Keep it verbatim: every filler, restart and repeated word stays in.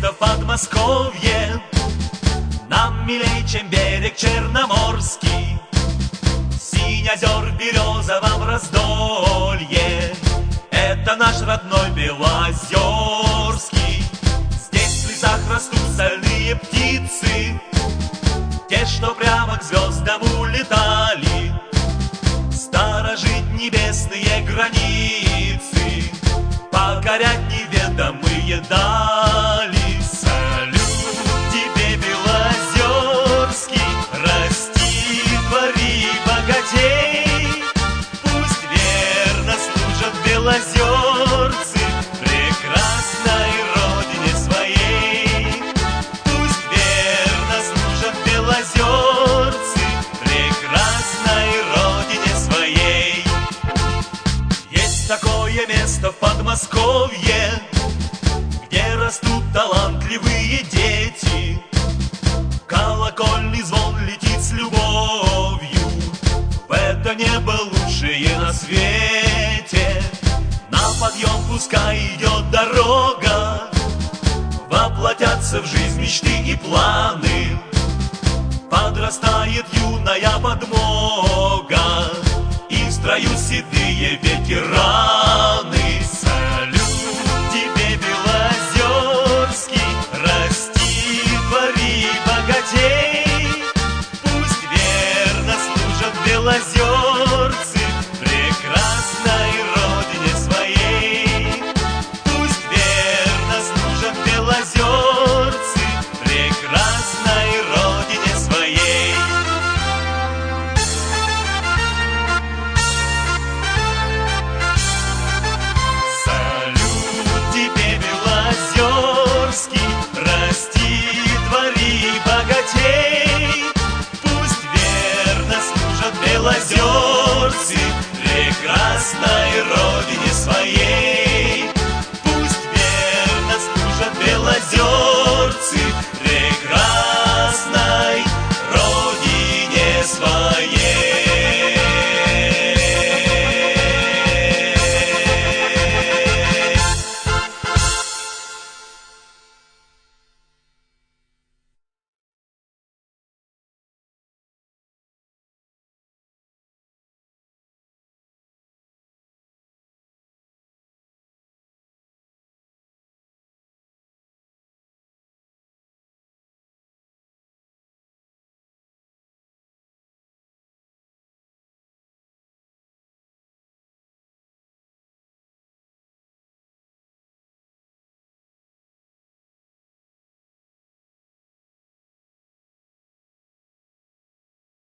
место в Подмосковье нам милей, чем берег Черноморский. Синь озер в березовом раздолье — это наш родной Белозерский. Здесь в лесах растут стальные птицы, те, что прямо к звездам улетали, сторожить небесные границы, покорять неведомые дали. Салют тебе, Белозерский, расти, твори, богатей. Пусть верно служат белозерцы прекрасной родине своей. Пусть верно служат белозерцы прекрасной родине своей. Есть такое место в Подмосковье, где растут талантливые дети. Колокольный звон летит с любовью, в это небо лучшее на свете. На подъем пускай идет дорога, воплотятся в жизнь мечты и планы. Подрастает юная подмога, и в строю седые ветераны.